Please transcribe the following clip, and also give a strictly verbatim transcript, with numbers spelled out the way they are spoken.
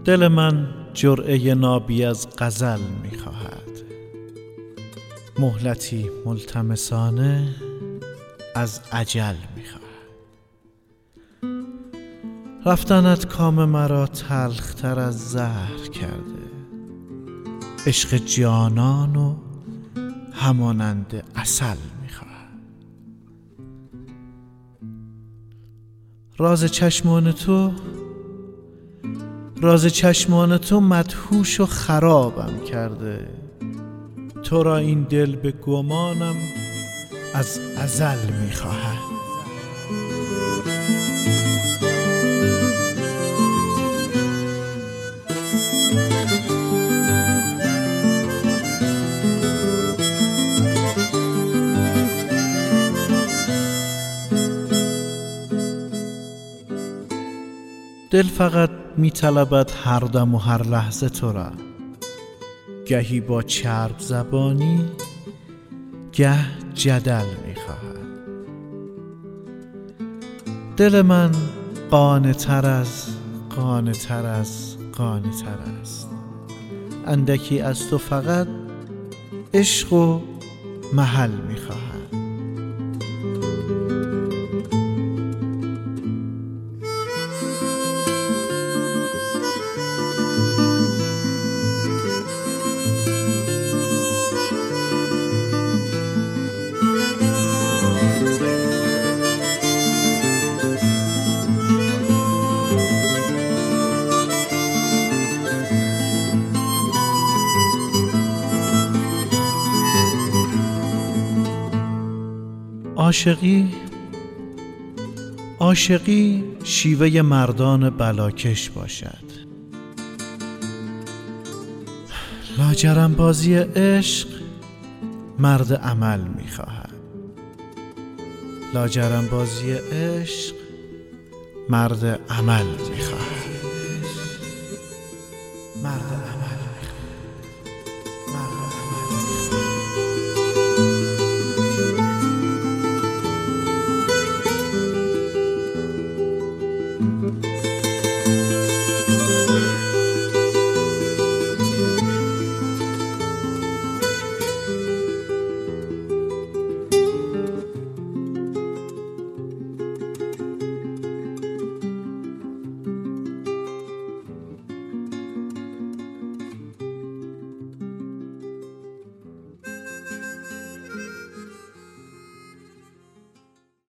دل من جرعه نابی از غزل می خواهد، مهلتی ملتمسانه از اجل می خواهد. رفتنت کام مرا تلختر از زهر کرده، عشق جانان و همانند عسل می خواهد. راز چشمان تو راز چشمان تو مدهوش و خرابم کرده، تو را این دل به گمانم از ازل می خواهد. دل فقط می طلبد هر دم و هر لحظه تو را، گهی با چرب زبانی گه جدل می خواهد. دل من قانع تر از قانع تر از قانع تر است، اندکی از تو فقط عشق و محل می خواهد. عاشقی عاشقی شیوه مردان بلاکش باشد، لاجرم بازی عشق مرد عمل می‌خواهد. لاجرم بازی عشق مرد عمل می‌خواهد.